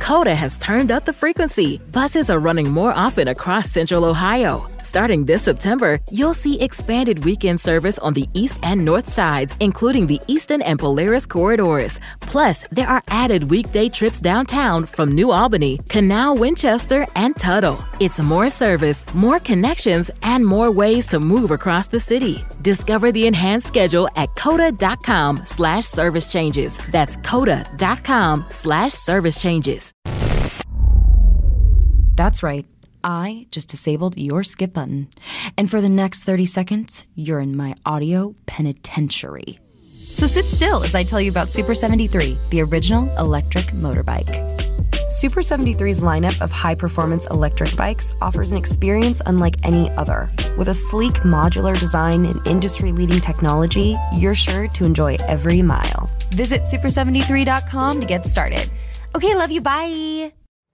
Coda has turned up the frequency. Buses are running more often across Central Ohio. Starting this September, you'll see expanded weekend service on the east and north sides, including the Eastern and Polaris corridors. Plus, there are added weekday trips downtown from New Albany, Canal, Winchester, and Tuttle. It's more service, more connections, and more ways to move across the city. Discover the enhanced schedule at coda.com/service changes. That's coda.com/service changes. That's right. I just disabled your skip button. And for the next 30 seconds, you're in my audio penitentiary. So sit still as I tell you about Super 73, the original electric motorbike. Super 73's lineup of high-performance electric bikes offers an experience unlike any other. With a sleek modular design and industry-leading technology, you're sure to enjoy every mile. Visit super73.com to get started. Okay, love you, bye!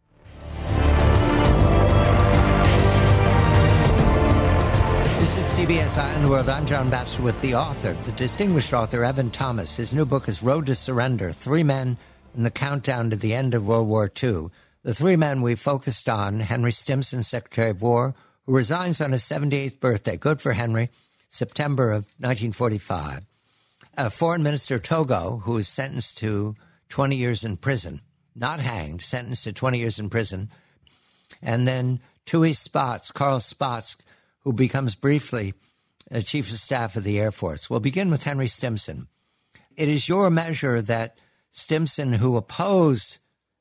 This is CBS Eye on the World. I'm John Batchelor with the author, the distinguished author, Evan Thomas. His new book is Road to Surrender, 3 Men in the Countdown to the End of World War II. The 3 men we focused on: Henry Stimson, Secretary of War, who resigns on his 78th birthday. Good for Henry. September of 1945. Foreign Minister Togo, who is sentenced to 20 years in prison. Not hanged, sentenced to 20 years in prison. And then Tui Spotts, Carl Spotts, who becomes briefly Chief of Staff of the Air Force. We'll begin with Henry Stimson. It is your measure that Stimson, who opposed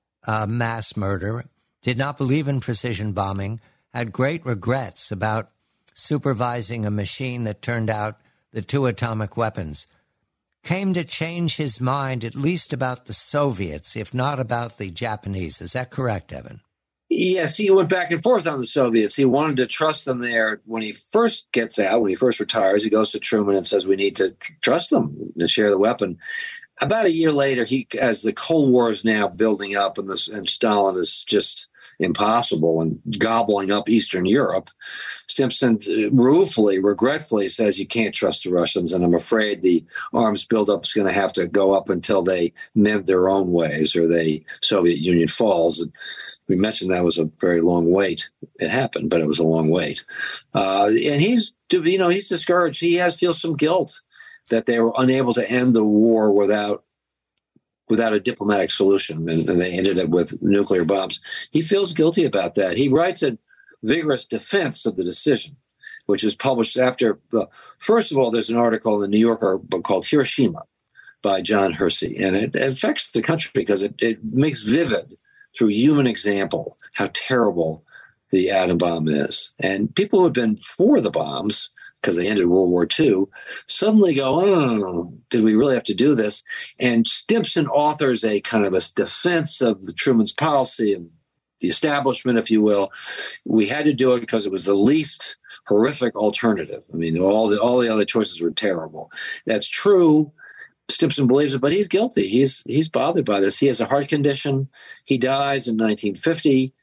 mass murder, did not believe in precision bombing, had great regrets about supervising a machine that turned out the 2 atomic weapons, came to change his mind at least about the Soviets, if not about the Japanese. Is that correct, Evan? Yes, he went back and forth on the Soviets. He wanted to trust them there. When he first gets out, when he first retires, he goes to Truman and says, we need to trust them and share the weapon. About a year later, as the Cold War is now building up and Stalin is just impossible and gobbling up Eastern Europe, Stimson ruefully, regretfully says, you can't trust the Russians, and I'm afraid the arms buildup is going to have to go up until they mend their own ways or the Soviet Union falls. And we mentioned that was a very long wait. It happened, but it was a long wait. And he's discouraged. He feels some guilt that they were unable to end the war without a diplomatic solution, and they ended up with nuclear bombs. He feels guilty about that. He writes a vigorous defense of the decision, which is published after. First of all, there's an article in the New Yorker called Hiroshima by John Hersey, and it affects the country because it makes vivid through human example how terrible the atom bomb is. And people who have been for the bombs, because they ended World War II, suddenly go, oh, did we really have to do this? And Stimson authors a kind of a defense of the Truman's policy and the establishment, if you will. We had to do it because it was the least horrific alternative. I mean, all the other choices were terrible. That's true. Stimson believes it, but he's guilty. He's bothered by this. He has a heart condition. He dies in 1950.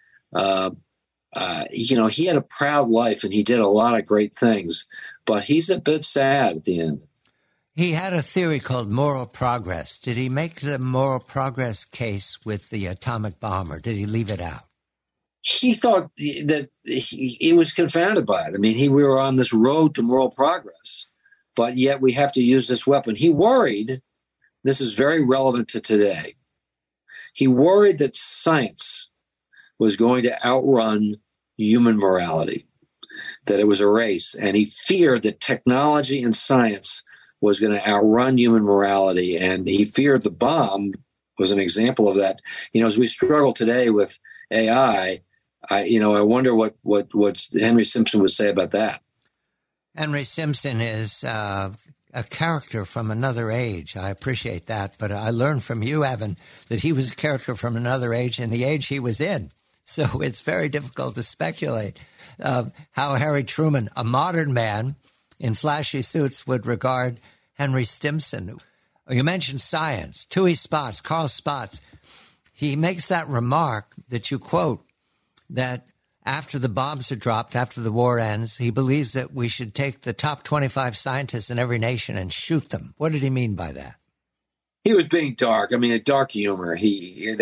He had a proud life and he did a lot of great things, but he's a bit sad at the end. He had a theory called moral progress. Did he make the moral progress case with the atomic bomb, or did he leave it out? He thought that he was confounded by it. I mean, we were on this road to moral progress, but yet we have to use this weapon. He worried, this is very relevant to today, he worried that science was going to outrun human morality, that it was a race. And he feared that technology and science was going to outrun human morality. And he feared the bomb was an example of that. As we struggle today with AI, I wonder what Henry Stimson would say about that. Henry Stimson is a character from another age. I appreciate that. But I learned from you, Evan, that he was a character from another age in the age he was in. So it's very difficult to speculate how Harry Truman, a modern man in flashy suits, would regard Henry Stimson. You mentioned science. Tui Spotts, Carl Spotts. He makes that remark that you quote, that after the bombs are dropped, after the war ends, he believes that we should take the top 25 scientists in every nation and shoot them. What did he mean by that? He was being dark. I mean, a dark humor. He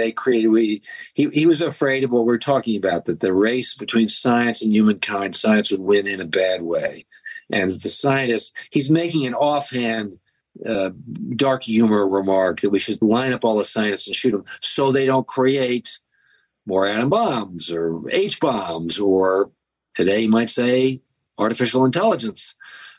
was afraid of what we're talking about, that the race between science and humankind, science would win in a bad way. And the scientist, he's making an offhand dark humor remark that we should line up all the scientists and shoot them so they don't create more atom bombs or H-bombs, or today you might say artificial intelligence.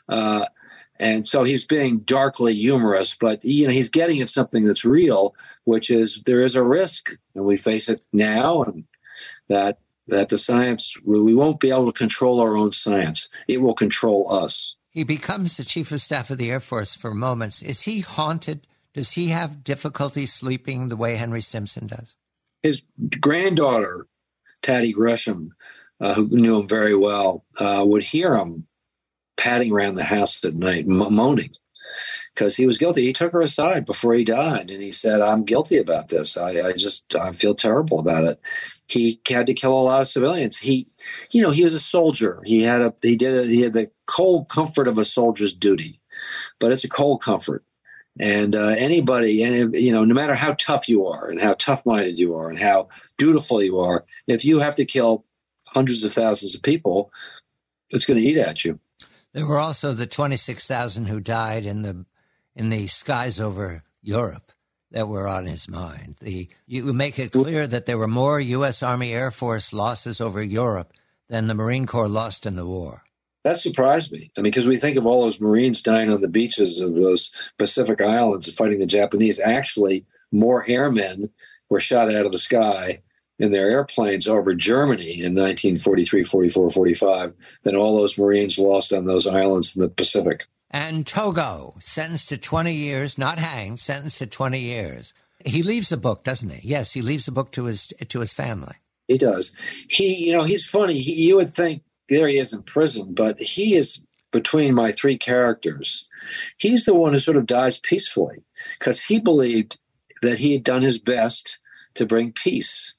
And so he's being darkly humorous, but he's getting at something that's real, which is there is a risk, and we face it now, and that the science, we won't be able to control our own science. It will control us. He becomes the Chief of Staff of the Air Force for moments. Is he haunted? Does he have difficulty sleeping the way Henry Stimson does? His granddaughter, Taddy Gresham, who knew him very well, would hear him padding around the house at night, moaning, because he was guilty. He took her aside before he died, and he said, "I'm guilty about this. I feel terrible about it." He had to kill a lot of civilians. He was a soldier. He had the cold comfort of a soldier's duty, but it's a cold comfort. And anybody, no matter how tough you are and how tough-minded you are and how dutiful you are, if you have to kill hundreds of thousands of people, it's going to eat at you. There were also the 26,000 who died in the skies over Europe that were on his mind. You make it clear that there were more U.S. Army Air Force losses over Europe than the Marine Corps lost in the war. That surprised me. I mean, because we think of all those Marines dying on the beaches of those Pacific Islands fighting the Japanese. Actually, more airmen were shot out of the sky in their airplanes over Germany in 1943, 44, 45 than all those Marines lost on those islands in the Pacific. And Togo, sentenced to 20 years, not hanged, sentenced to 20 years. He leaves a book, doesn't he? Yes, he leaves a book to his family. He does. He's funny. You would think there he is in prison, but he is between my three characters. He's the one who sort of dies peacefully because he believed that he had done his best to bring peace.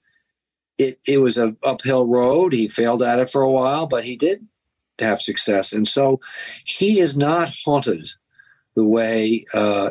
It was an uphill road. He failed at it for a while, but he did have success. And so he is not haunted the way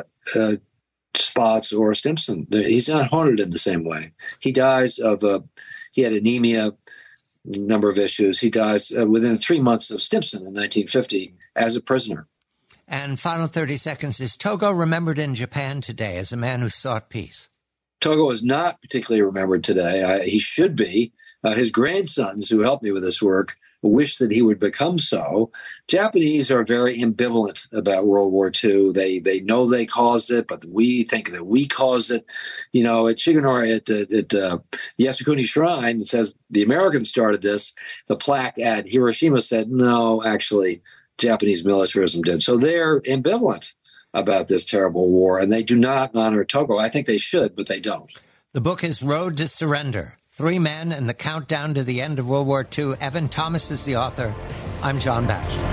Spaatz or Stimson. He's not haunted in the same way. He dies he had anemia, number of issues. He dies within 3 months of Stimson in 1950 as a prisoner. And final 30 seconds, is Togo remembered in Japan today as a man who sought peace? Togo is not particularly remembered today. He should be. His grandsons, who helped me with this work, wish that he would become so. Japanese are very ambivalent about World War II. They know they caused it, but we think that we caused it. At Shigenori, at Yasukuni Shrine, it says the Americans started this. The plaque at Hiroshima said, no, actually, Japanese militarism did. So they're ambivalent about this terrible war, and they do not honor Togo. I think they should, but they don't. The book is Road to Surrender: 3 Men and the Countdown to the End of World War II. Evan Thomas is the author. I'm John Batchelor.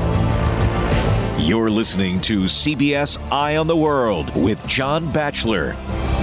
You're listening to CBS Eye on the World with John Batchelor.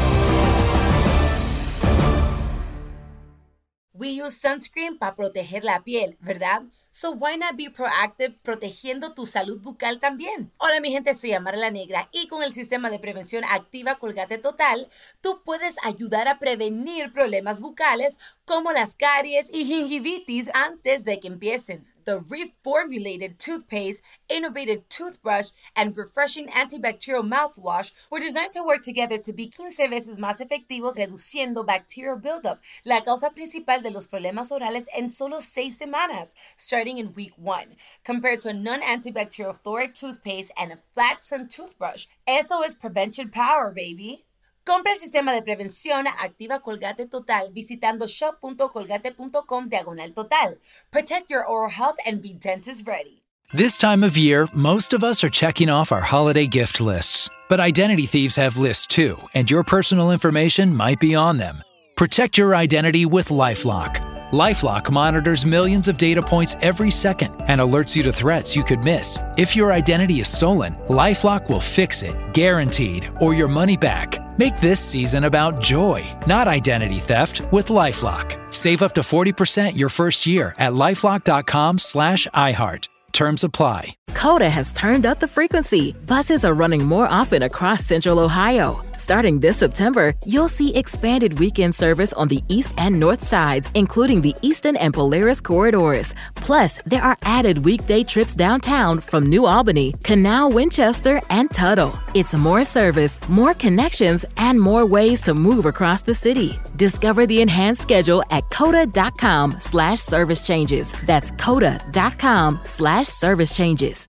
We use sunscreen para proteger la piel, ¿verdad? So why not be proactive protegiendo tu salud bucal también? Hola mi gente, soy Amara la Negra y con el sistema de prevención Activa Colgate Total, tú puedes ayudar a prevenir problemas bucales como las caries y gingivitis antes de que empiecen. The reformulated toothpaste, innovative toothbrush, and refreshing antibacterial mouthwash were designed to work together to be 15 veces más efectivos reduciendo bacterial buildup, la causa principal de los problemas orales en solo 6 semanas, starting in week 1, compared to a non-antibacterial fluoride toothpaste and a flat-trimmed toothbrush. Eso es prevention power, baby. Compra el sistema de prevención Activa Colgate Total visitando shop.colgate.com/total. Protect your oral health and be dentist ready. This time of year, most of us are checking off our holiday gift lists. But identity thieves have lists too, and your personal information might be on them. Protect your identity with LifeLock. LifeLock monitors millions of data points every second and alerts you to threats you could miss. If your identity is stolen, LifeLock will fix it, guaranteed, or your money back. Make this season about joy, not identity theft, with LifeLock. Save up to 40% your first year at LifeLock.com/iHeart. Terms apply. Coda has turned up the frequency. Buses are running more often across Central Ohio. Starting this September, you'll see expanded weekend service on the east and north sides, including the Eastern and Polaris corridors. Plus, there are added weekday trips downtown from New Albany, Canal, Winchester, and Tuttle. It's more service, more connections, and more ways to move across the city. Discover the enhanced schedule at coda.com/service changes. That's coda.com/service changes.